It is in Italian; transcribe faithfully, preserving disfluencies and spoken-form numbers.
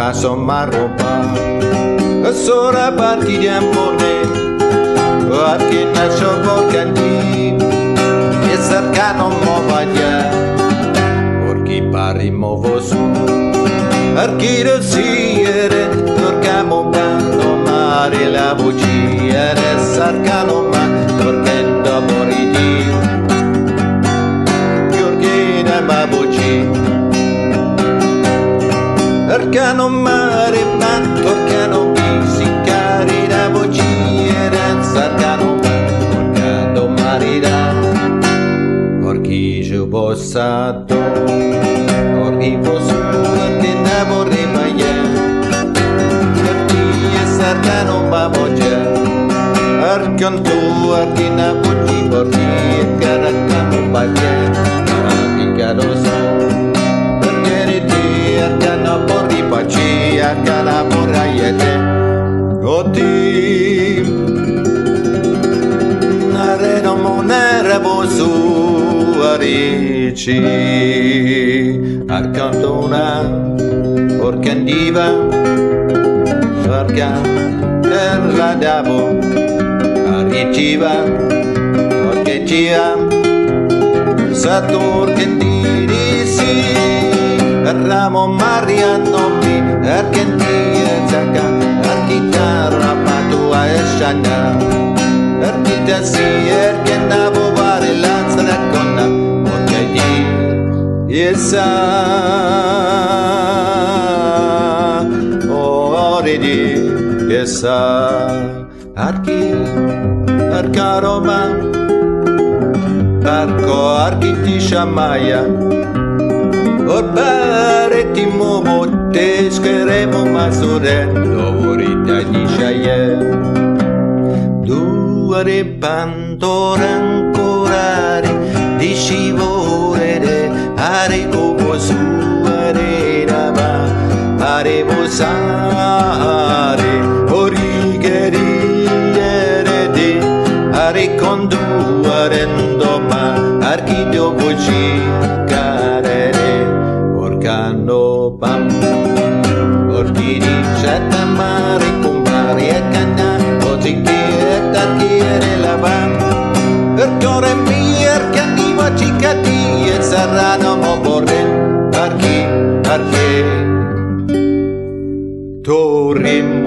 la somma roba sora parti di amore perché nasce porcandi e cercano mo vaglia perché pari mo vosu perché rosiere torcamo bando mare la bugia e cercano ma torcendo moridi perché da ma bugia Arcano mare, manto, arcano bisicari, da vocierenza, arcano manto, arcano marida, orchiggio bossato, orchivo su, che ne vorremmo ieri, perché sarcano babogia, arcan tu, archina bucci, porti, caracano baglia, archicano so. Arcana porri paci, arcana porraiete Oti Areno monere bosu arici Arcantona Orcandiva Arcan Terra davo Ariciva Orchecia Satur Kendirisi Ramo Mariano mi Argentina Zaka Architarra Patua e Shana Archita si Ergena Bovare Lanza Racconda Ok di Yesa Ore di Yesa Archi Arcaroma Arco Architi Shamaya Orbare ti muovo te scheremo ma sorrendo vorrete di sciaie Duare pandora ancorare di scivolere are come su arena are posare orighere di are conduarendo ma archidio voci Orcano pam Orchidi cetta mare compare e canna Ozichiere tarchiere la pam Ercore mi ercandiva cicati e sarrano mo borren Archi, archi Torrim